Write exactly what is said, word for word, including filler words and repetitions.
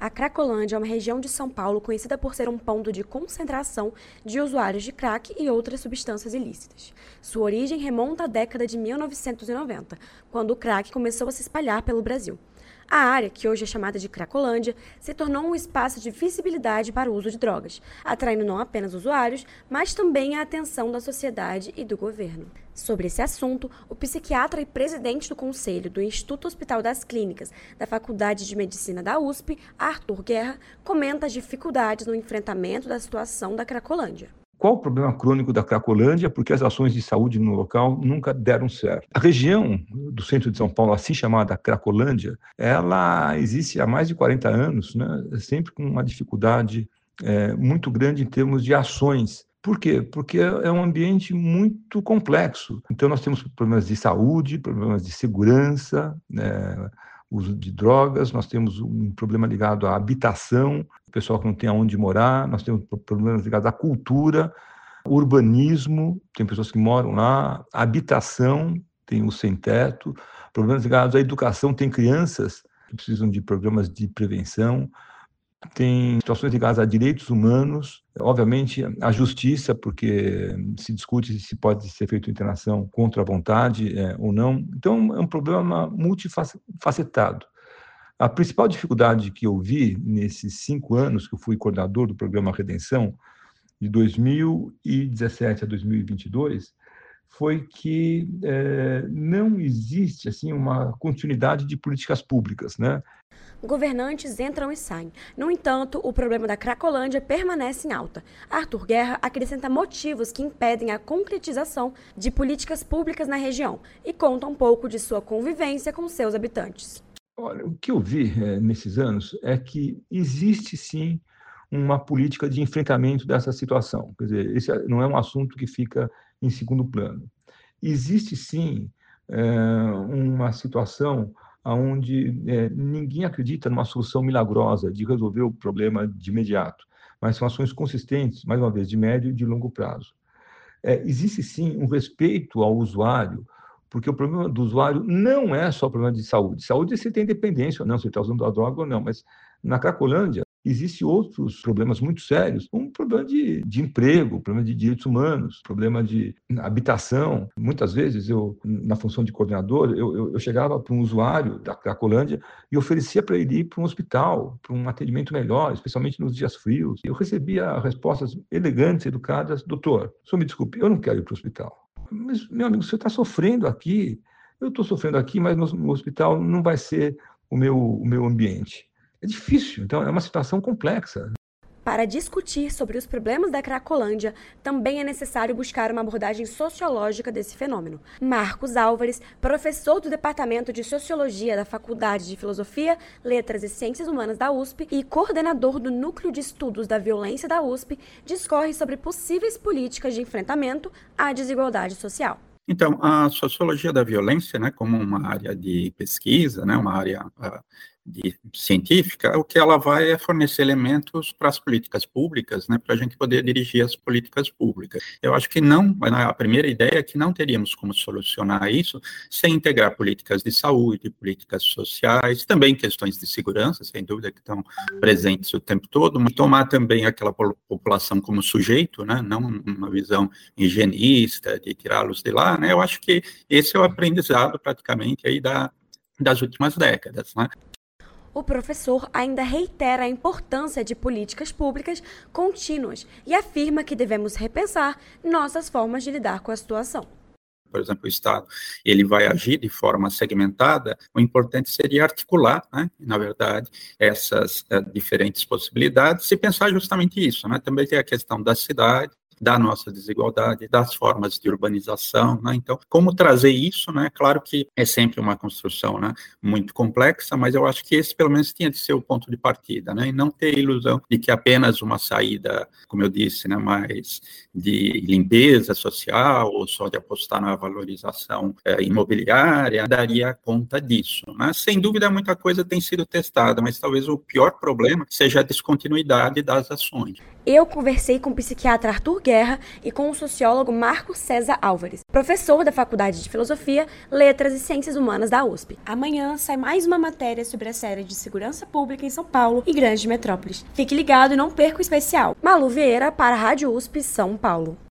A Cracolândia é uma região de São Paulo conhecida por ser um ponto de concentração de usuários de crack e outras substâncias ilícitas. Sua origem remonta à década de mil novecentos e noventa, quando o crack começou a se espalhar pelo Brasil. A área, que hoje é chamada de Cracolândia, se tornou um espaço de visibilidade para o uso de drogas, atraindo não apenas usuários, mas também a atenção da sociedade e do governo. Sobre esse assunto, o psiquiatra e presidente do Conselho do Instituto Hospital das Clínicas da Faculdade de Medicina da U S P, Arthur Guerra, comenta as dificuldades no enfrentamento da situação da Cracolândia. Qual o problema crônico da Cracolândia? Porque as ações de saúde no local nunca deram certo. A região do centro de São Paulo, assim chamada Cracolândia, ela existe há mais de quarenta anos, né? Sempre com uma dificuldade é, muito grande em termos de ações. Por quê? Porque é um ambiente muito complexo. Então, nós temos problemas de saúde, problemas de segurança, né? Uso de drogas, nós temos um problema ligado à habitação, o pessoal que não tem aonde morar, nós temos problemas ligados à cultura, urbanismo, tem pessoas que moram lá, habitação, tem o sem-teto, problemas ligados à educação, tem crianças que precisam de programas de prevenção, tem situações ligadas a direitos humanos, obviamente a justiça, porque se discute se pode ser feita internação contra a vontade é, ou não. Então, é um problema multifacetado. A principal dificuldade que eu vi nesses cinco anos que eu fui coordenador do programa Redenção, de dois mil e dezessete a dois mil e vinte e dois, foi que é, não existe assim, uma continuidade de políticas públicas, né? Governantes entram e saem. No entanto, o problema da Cracolândia permanece em alta. Arthur Guerra acrescenta motivos que impedem a concretização de políticas públicas na região e conta um pouco de sua convivência com seus habitantes. Olha, o que eu vi é, nesses anos é que existe sim uma política de enfrentamento dessa situação. Quer dizer, esse não é um assunto que fica em segundo plano. Existe sim é, uma situação onde é, ninguém acredita numa solução milagrosa de resolver o problema de imediato, mas são ações consistentes, mais uma vez, de médio e de longo prazo. É, existe sim um respeito ao usuário, porque o problema do usuário não é só o problema de saúde. Saúde é se tem dependência ou não, se está usando a droga ou não, mas na Cracolândia existem outros problemas muito sérios, um problema de, de emprego, problema de direitos humanos, problema de habitação. Muitas vezes, eu, na função de coordenador, eu, eu, eu chegava para um usuário da Cracolândia e oferecia para ele ir para um hospital, para um atendimento melhor, especialmente nos dias frios. Eu recebia respostas elegantes, educadas: doutor, só me desculpe, eu não quero ir para o hospital. Mas, meu amigo, você está sofrendo aqui, eu estou sofrendo aqui, mas no, no hospital não vai ser o meu, o meu ambiente. É difícil, então é uma situação complexa. Para discutir sobre os problemas da Cracolândia, também é necessário buscar uma abordagem sociológica desse fenômeno. Marcos Álvares, professor do Departamento de Sociologia da Faculdade de Filosofia, Letras e Ciências Humanas da U S P e coordenador do Núcleo de Estudos da Violência da U S P, discorre sobre possíveis políticas de enfrentamento à desigualdade social. Então, a sociologia da violência, né, como uma área de pesquisa, né, uma área uh, de, científica, o que ela vai é fornecer elementos para as políticas públicas, né, para a gente poder dirigir as políticas públicas. Eu acho que não, a primeira ideia é que não teríamos como solucionar isso sem integrar políticas de saúde, políticas sociais, também questões de segurança, sem dúvida, que estão presentes o tempo todo, mas tomar também aquela população como sujeito, né, não uma visão higienista, de tirá-los de lá, né, eu acho que esse é o aprendizado praticamente aí da, das últimas décadas, né. O professor ainda reitera a importância de políticas públicas contínuas e afirma que devemos repensar nossas formas de lidar com a situação. Por exemplo, o Estado, ele vai agir de forma segmentada, o importante seria articular, né, na verdade, essas uh, diferentes possibilidades e pensar justamente isso, né, também tem a questão da cidade, da nossa desigualdade, das formas de urbanização, né? Então, como trazer isso, né? Claro que é sempre uma construção, né, muito complexa, mas eu acho que esse, pelo menos, tinha de ser o ponto de partida, né? E não ter a ilusão de que apenas uma saída, como eu disse, né, mais de limpeza social ou só de apostar na valorização é, imobiliária daria conta disso, né? Sem dúvida, muita coisa tem sido testada, mas talvez o pior problema seja a descontinuidade das ações. Eu conversei com o psiquiatra Arthur Guerra e com o sociólogo Marco César Álvares, professor da Faculdade de Filosofia, Letras e Ciências Humanas da U S P. Amanhã sai mais uma matéria sobre a série de segurança pública em São Paulo e grandes metrópoles. Fique ligado e não perca o especial. Malu Vieira para a Rádio U S P São Paulo.